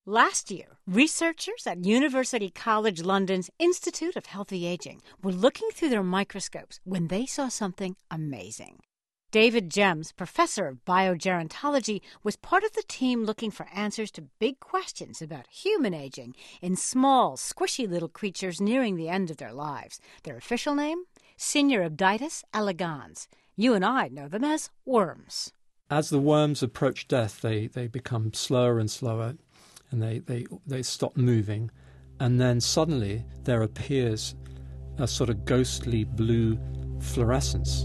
Last year, researchers at University College London's Institute of Healthy Aging were looking through their microscopes when they saw something amazing. David Gems, professor of biogerontology, was part of the team looking for answers to big questions about human aging in small, squishy little creatures nearing the end of their lives. Their official name? Caenorhabditis elegans. You and I know them as worms. As the worms approach death, they become slower and slower, and they stop moving, and then suddenly there appears a sort of ghostly blue fluorescence.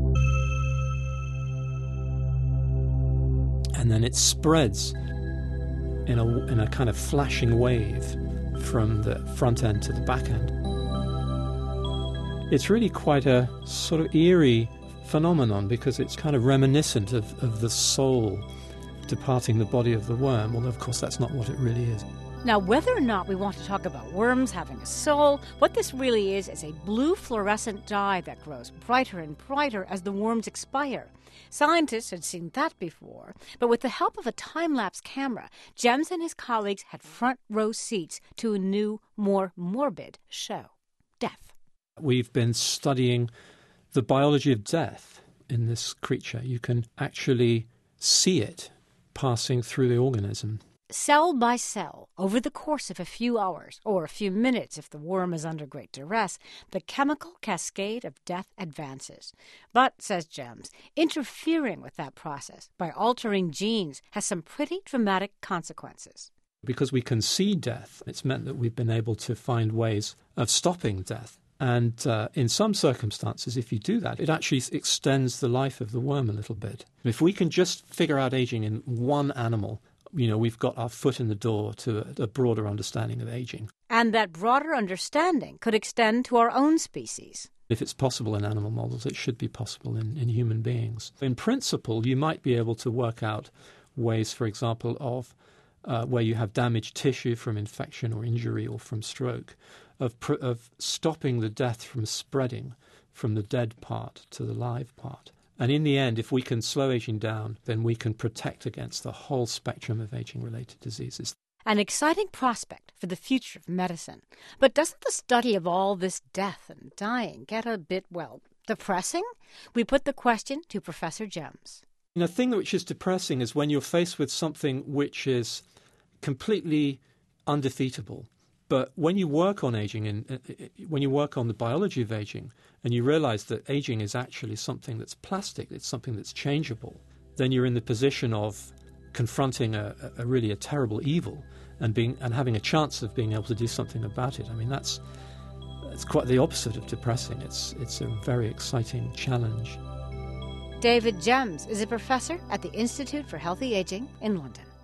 And then it spreads in a kind of flashing wave from the front end to the back end. It's really quite a sort of eerie phenomenon because it's kind of reminiscent of the soul departing the body of the worm, although of course that's not what it really is. Now, whether or not we want to talk about worms having a soul, what this really is a blue fluorescent dye that grows brighter and brighter as the worms expire. Scientists had seen that before, but with the help of a time-lapse camera, Gems and his colleagues had front-row seats to a new, more morbid show, death. We've been studying the biology of death in this creature. You can actually see it passing through the organism. Cell by cell, over the course of a few hours, or a few minutes if the worm is under great duress, the chemical cascade of death advances. But, says Gems, interfering with that process by altering genes has some pretty dramatic consequences. Because we can see death, it's meant that we've been able to find ways of stopping death. And in some circumstances, if you do that, it actually extends the life of the worm a little bit. If we can just figure out aging in one animal, we've got our foot in the door to a broader understanding of aging. And that broader understanding could extend to our own species. If it's possible in animal models, it should be possible in human beings. In principle, you might be able to work out ways, for example, of where you have damaged tissue from infection or injury or from stroke, of stopping the death from spreading from the dead part to the live part. And in the end, if we can slow aging down, then we can protect against the whole spectrum of aging-related diseases. An exciting prospect for the future of medicine. But doesn't the study of all this death and dying get a bit, depressing? We put the question to Professor Gems. The thing which is depressing is when you're faced with something which is completely undefeatable. But when you work on aging, and when you work on the biology of aging, and you realize that aging is actually something that's plastic, it's something that's changeable, then you're in the position of confronting a really terrible evil and having a chance of being able to do something about it. I mean, that's quite the opposite of depressing. It's a very exciting challenge. David Gems is a professor at the Institute for Healthy Aging in London.